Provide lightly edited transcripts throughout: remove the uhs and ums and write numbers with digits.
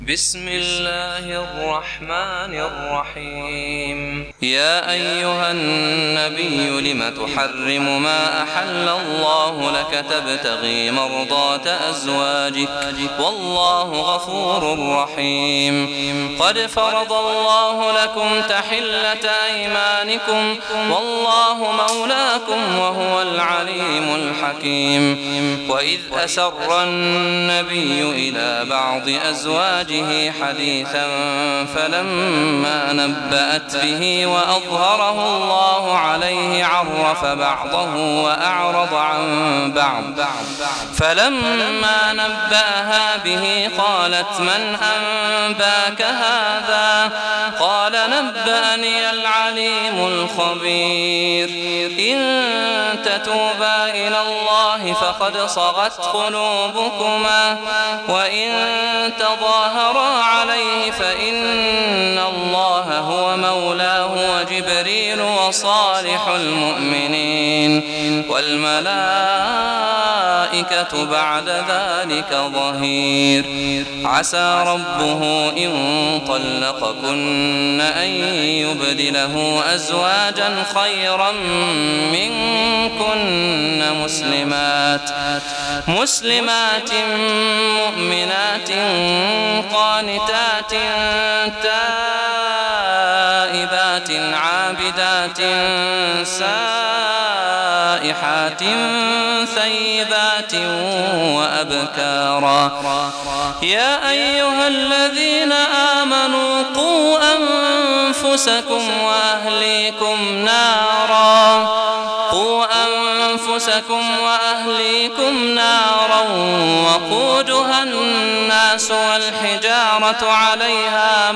بسم الله الرحمن الرحيم. يا أيها النبي لم تحرم ما أحل الله لك تبتغي مرضات أزواجك والله غفور رحيم. قد فرض الله لكم تحلة أيمانكم والله مولاكم وهو العليم الحكيم. وإذ أسر النبي إلى بعض أزواجه حديثا فلما نبأت به وأظهره الله عليه عرف بعضه وأعرض عن بعض. فلما نبأها به قالت من أنباك هذا؟ قال نبأني العليم الخبير. إن تتوبا إلى الله فقد صغت قلوبكما وإن تظاهرا عليه فإن الله هو مولاه وجبريل وصالح المؤمنين والملائكة بعد ذلك ظهير. عسى ربه إن طلقكن أن يبدله أزواجا خيرا منكن مسلمات مؤمنات قانتات تائبات عابدات سائحات ثيبات وأبكارا. يا أيها الذين آمنوا قوا أنفسكم وأهليكم نارا وقودها الناس والحجارة عليها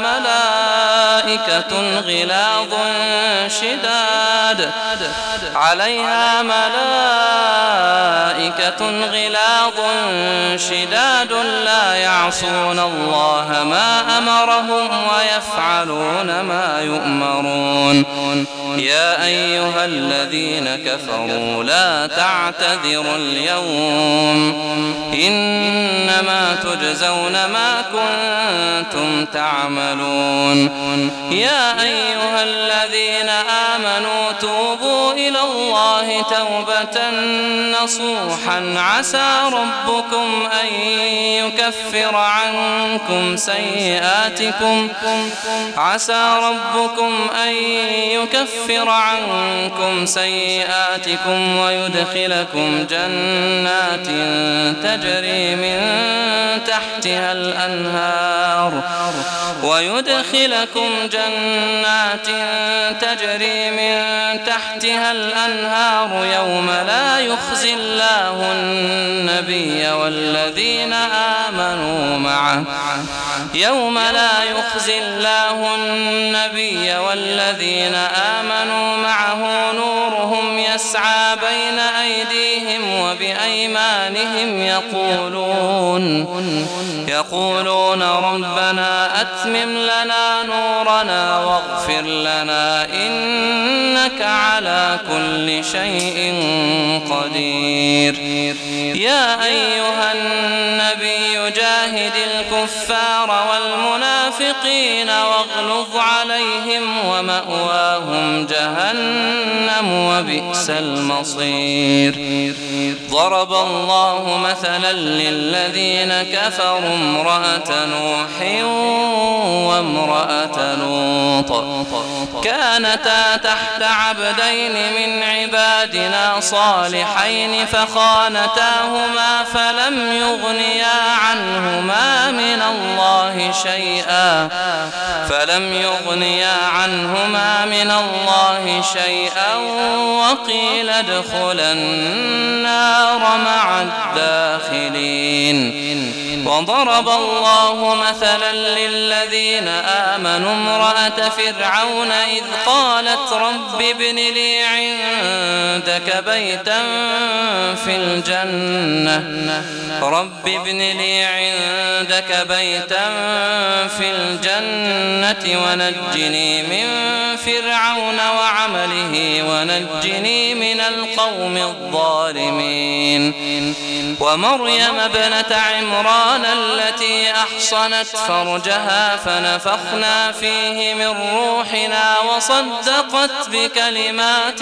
ملائكة غلاظ شداد لا يعصون الله ما أمرهم ويفعلون ما يؤمرون. يا أيها الذين كفروا لا تعتذروا اليوم إنما تجزون ما كنتم تعملون. يا أيها الذين آمنوا توبوا إلى الله توبة نصوحا عسى ربكم أن يكفر عنكم سيئاتكم ويدخلكم جنات تجري من تحتها الأنهار يوم لا يخزي الله النبي والذين آمنوا معه نورهم يسعى بين أيديهم وبأيمانهم يقولون ربنا أتمم لنا نورنا واغفر لنا إنك على كل شيء قدير. يا أيها النبي جاهد الكفار والمنافقين واغلظ عليهم ومأواهم جهنم وبئس المصير. ضرب الله مثلا للذين كفروا امرأة نوح وامرأة لوط كانتا تحت عبدين من عبادنا صالحين فخانتاهما فلم يغنيا عنهما من الله شيئا وقيل ادخلا النار مع الداخلين. وضرب الله مثلا للذين آمنوا امرأة فرعون إذ قالت رب ابن لي عندك بيتا في الجنة ونجني من فرعون وعمله ونجني من القوم الظالمين. ومريم ابنة عمران التي أحصنت فرجها فنفخنا فيه من روحنا وصدقت بكلمات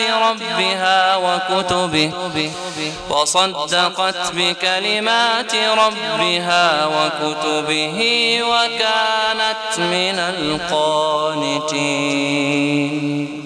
ربها وكتبه وكانت من القانتين.